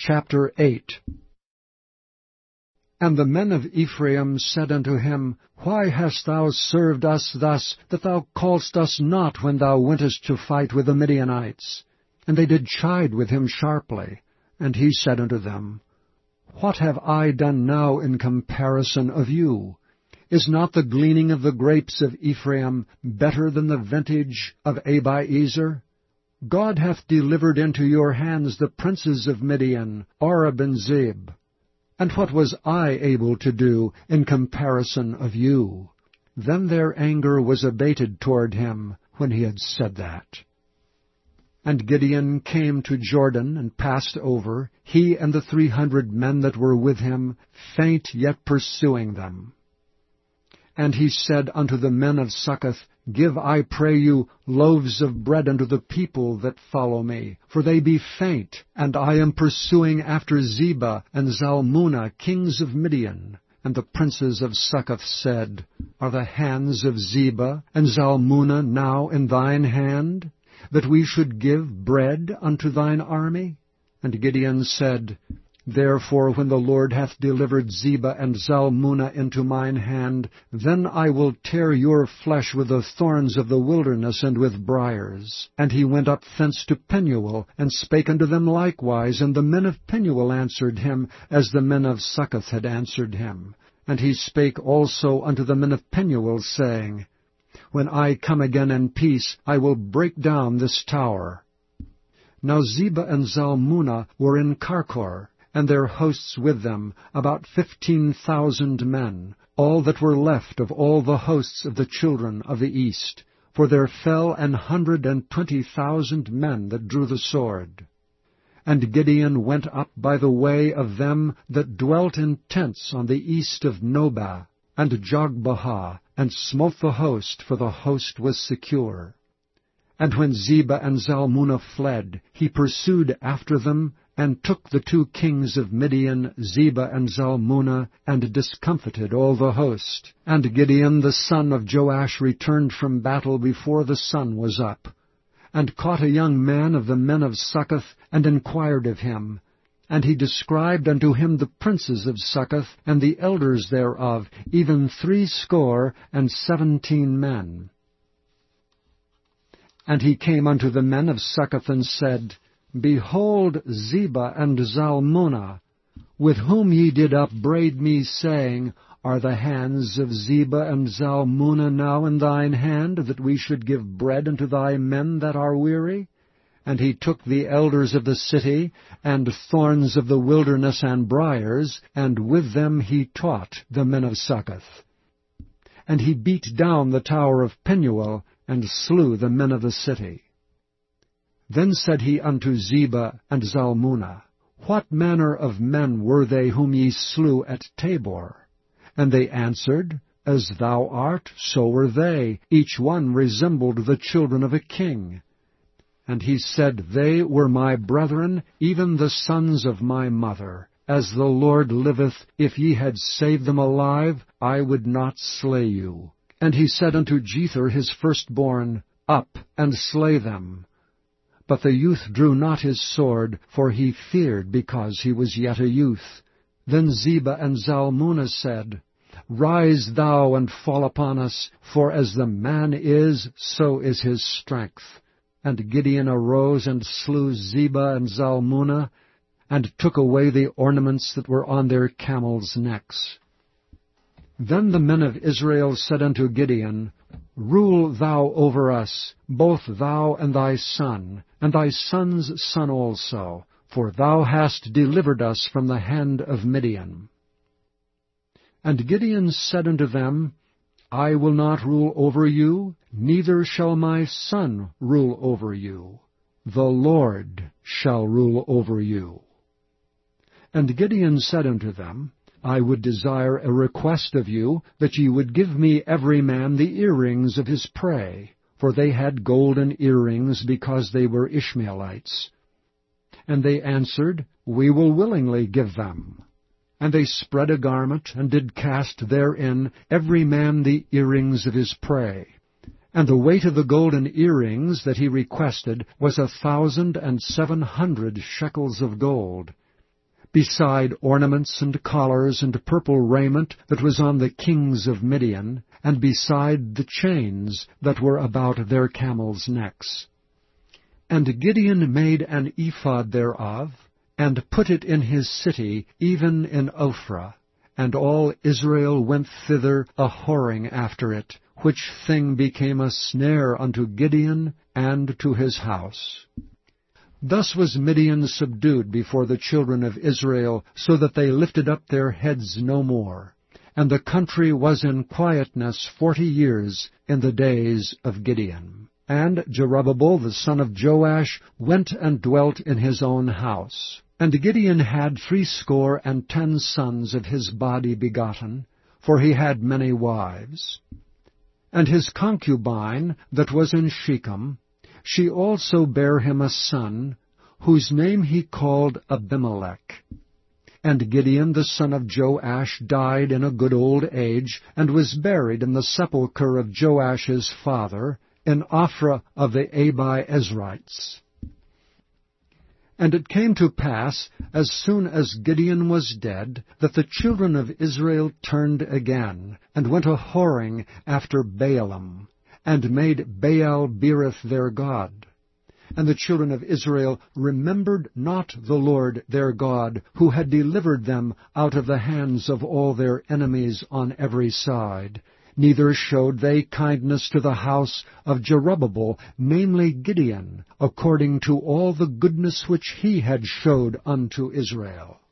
Chapter 8. And the men of Ephraim said unto him, Why hast thou served us thus, that thou calledst us not when thou wentest to fight with the Midianites? And they did chide with him sharply. And he said unto them, What have I done now in comparison of you? Is not the gleaning of the grapes of Ephraim better than the vintage of Abiezer? God hath delivered into your hands the princes of Midian, Oreb and Zeeb. And what was I able to do in comparison of you? Then their anger was abated toward him when he had said that. And Gideon came to Jordan and passed over, he and the 300 men that were with him, faint yet pursuing them. And he said unto the men of Succoth, Give, I pray you, loaves of bread unto the people that follow me, for they be faint, and I am pursuing after Zebah and Zalmunna, kings of Midian. And the princes of Succoth said, Are the hands of Zebah and Zalmunna now in thine hand, that we should give bread unto thine army? And Gideon said, Therefore, when the Lord hath delivered Zebah and Zalmunna into mine hand, then I will tear your flesh with the thorns of the wilderness and with briars. And he went up thence to Penuel, and spake unto them likewise. And the men of Penuel answered him, as the men of Succoth had answered him. And he spake also unto the men of Penuel, saying, When I come again in peace, I will break down this tower. Now Zebah and Zalmunna were in Karkor, and their hosts with them, about 15,000 men, all that were left of all the hosts of the children of the east. For there fell 120,000 men that drew the sword. And Gideon went up by the way of them that dwelt in tents on the east of Nobah, and Jogbehah, and smote the host, for the host was secure. And when Zebah and Zalmunna fled, he pursued after them, and took the 2 kings of Midian, Zebah and Zalmunna, and discomfited all the host. And Gideon the son of Joash returned from battle before the sun was up, and caught a young man of the men of Succoth, and inquired of him. And he described unto him the princes of Succoth, and the elders thereof, even 70 men. And he came unto the men of Succoth, and said, Behold Zebah and Zalmunna, with whom ye did upbraid me, saying, Are the hands of Zebah and Zalmunna now in thine hand, that we should give bread unto thy men that are weary? And he took the elders of the city, and thorns of the wilderness and briars, and with them he taught the men of Succoth. And he beat down the tower of Penuel, and slew the men of the city. Then said he unto Zebah and Zalmunna, What manner of men were they whom ye slew at Tabor? And they answered, As thou art, so were they. Each one resembled the children of a king. And he said, They were my brethren, even the sons of my mother. As the Lord liveth, if ye had saved them alive, I would not slay you. And he said unto Jether his firstborn, Up, and slay them. But the youth drew not his sword, for he feared, because he was yet a youth. Then Zebah and Zalmunna said, Rise thou and fall upon us, for as the man is, so is his strength. And Gideon arose and slew Zebah and Zalmunna, and took away the ornaments that were on their camels' necks. Then the men of Israel said unto Gideon, Rule thou over us, both thou and thy son, and thy son's son also, for thou hast delivered us from the hand of Midian. And Gideon said unto them, I will not rule over you, neither shall my son rule over you. The Lord shall rule over you. And Gideon said unto them, I would desire a request of you, that ye would give me every man the earrings of his prey, for they had golden earrings, because they were Ishmaelites. And they answered, We will willingly give them. And they spread a garment, and did cast therein every man the earrings of his prey. And the weight of the golden earrings that he requested was 1,700 shekels of gold. beside ornaments and collars and purple raiment that was on the kings of Midian, and beside the chains that were about their camels' necks. And Gideon made an ephod thereof, and put it in his city, even in Ophrah. And all Israel went thither a-whoring after it, which thing became a snare unto Gideon and to his house. Thus was Midian subdued before the children of Israel, so that they lifted up their heads no more. And the country was in quietness 40 years in the days of Gideon. And Jerubbaal the son of Joash went and dwelt in his own house. And Gideon had 70 sons of his body begotten, for he had many wives. And his concubine that was in Shechem, she also bare him a son, whose name he called Abimelech. And Gideon the son of Joash died in a good old age, and was buried in the sepulchre of Joash's father, in Ophrah of the Abiezrites. And it came to pass, as soon as Gideon was dead, that the children of Israel turned again, and went a-whoring after Baalim, and made Baal-berith their god. And the children of Israel remembered not the Lord their God, who had delivered them out of the hands of all their enemies on every side. Neither showed they kindness to the house of Jerubbaal, namely Gideon, according to all the goodness which he had showed unto Israel.